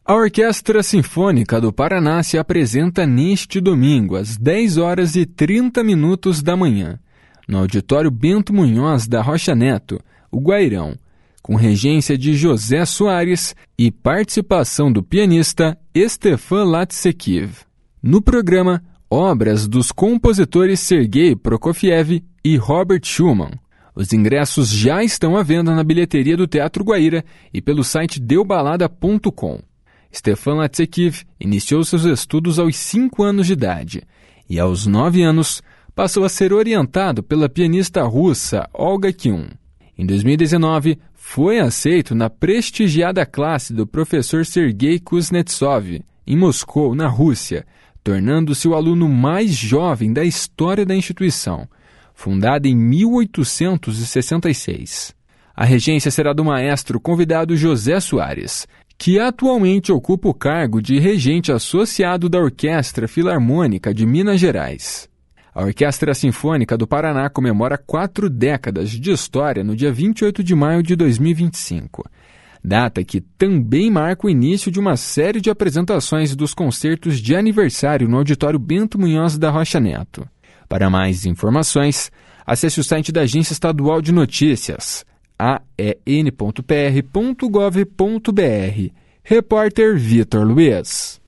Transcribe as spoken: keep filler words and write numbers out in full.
A Orquestra Sinfônica do Paraná se apresenta neste domingo, às dez horas e trinta minutos da manhã, no Auditório Bento Munhoz da Rocha Neto, o Guairão, com regência de José Soares e participação do pianista Stefan Latsekiv. No programa, obras dos compositores Sergei Prokofiev e Robert Schumann. Os ingressos já estão à venda na bilheteria do Teatro Guaíra e pelo site deu balada ponto com. Stefan Latsekiv iniciou seus estudos aos cinco anos de idade e, aos nove anos, passou a ser orientado pela pianista russa Olga Kyun. Em dois mil e dezenove, foi aceito na prestigiada classe do professor Sergei Kuznetsov, em Moscou, na Rússia, tornando-se o aluno mais jovem da história da instituição, fundada em mil oitocentos e sessenta e seis. A regência será do maestro convidado José Soares, que atualmente ocupa o cargo de regente associado da Orquestra Filarmônica de Minas Gerais. A Orquestra Sinfônica do Paraná comemora quatro décadas de história no dia vinte e oito de maio de dois mil e vinte e cinco, data que também marca o início de uma série de apresentações dos concertos de aniversário no Auditório Bento Munhoz da Rocha Neto. Para mais informações, acesse o site da Agência Estadual de Notícias, a e n ponto p r ponto gov ponto b r. Repórter Vitor Luiz.